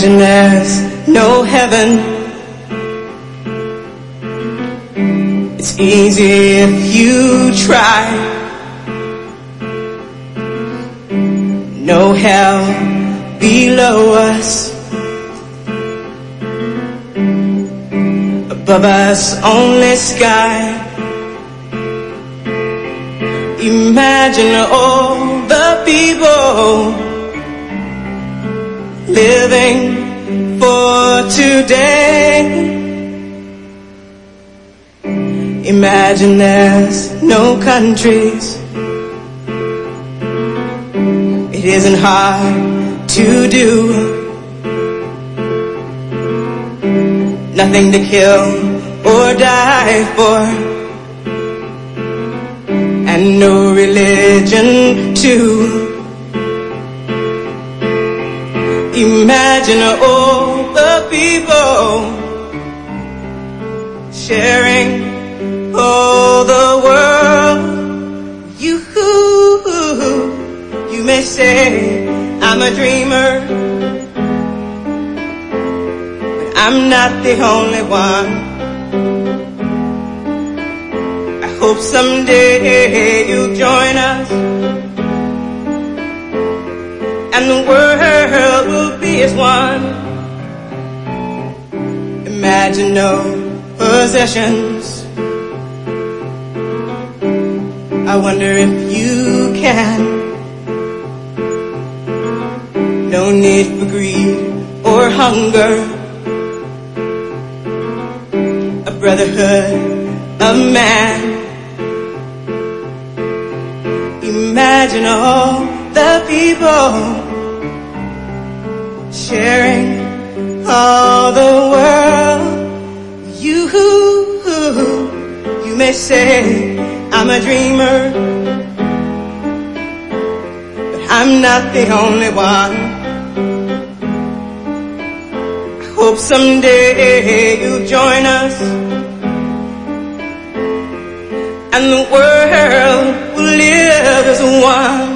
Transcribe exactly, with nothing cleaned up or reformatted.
Imagine there's no heaven. It's easy if you try. No hell below us. Above us only sky. Imagine all the people living for today. Imagine there's no countries. It isn't hard to do. Nothing to kill or die for, and no religion too. Imagine all the people sharing all the world. You, you may say I'm a dreamer, but I'm not the only one. I hope someday you'll join us, and the world will be as one. Imagine no possessions. I wonder if you can. No need for greed or hunger. A brotherhood of man. Imagine all the people sharing all the world. You, you may say I'm a dreamer, but I'm not the only one. I hope someday you'll join us, and the world will live as one.